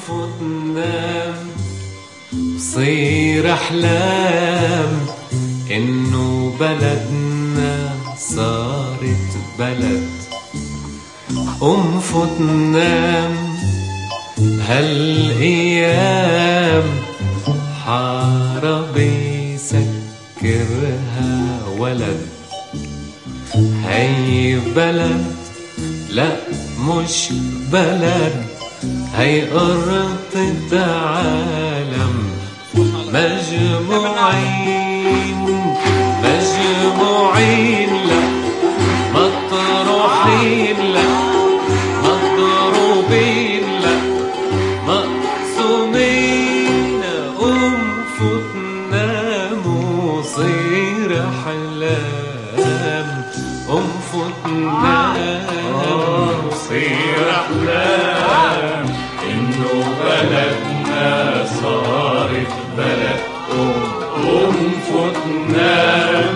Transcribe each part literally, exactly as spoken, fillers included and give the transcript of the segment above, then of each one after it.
انفض نام صير أحلام إنه بلدنا صارت بلد. انفض نام هالأيام حارة بيسكرها ولد. هي بلد لا مش بلد، هي أرض عالم. مجموعين مجموعين لا مطروحين لا مضروبين لا مقسومين. انفض نام وصير أحلام. انفض نام وصير أحلام إنه بلدنا صارت بلد. انفض نام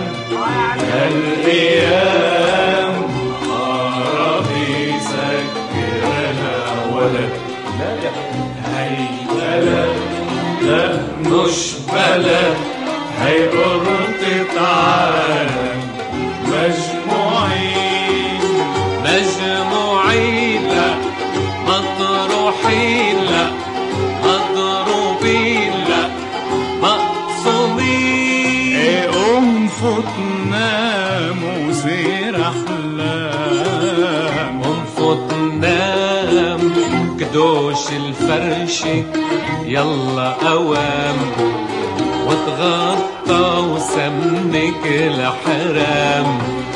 هالأيام حارة بيسكرها ولد. هي بلد لا مش بلد، هي أرض عالم. مجموعين مجموعين لا مطروحين لا مضروبين لا مقسومين. انفض نام وصير أحلام. انفض نام كدوش الفرشة يلا أوام، وتغطى وسمك الحرام،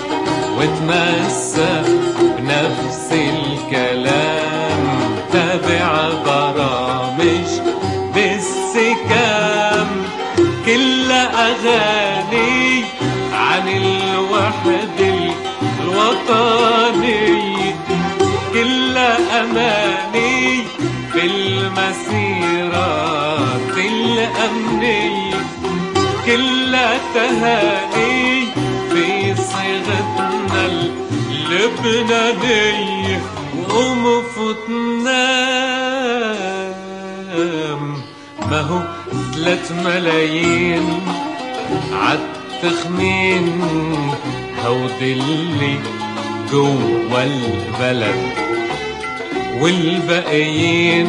وتمسك بنفس الكلام. تابع برامج بالسكام كلها أغاني عن الوحد الوطني، كلها أماني في المسيرات الأمنية، كلها تهاني في صيغتنا اللبنانية. وانفض نام ما هو ثلاث ملايين عالتخمين، هود اللي جوا البلد، والباقيين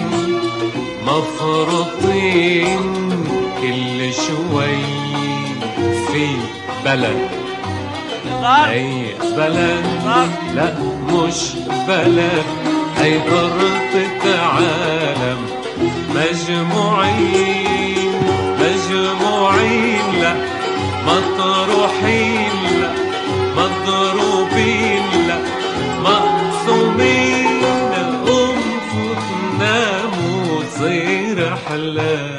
مفروضين كل شوي في بلد. هي بلد لا مش بلد، هي أرض عالم. مجموعين مجموعين لا مطروحين لا مضروبين لا مقسومين. انفض نام وصير أحلام.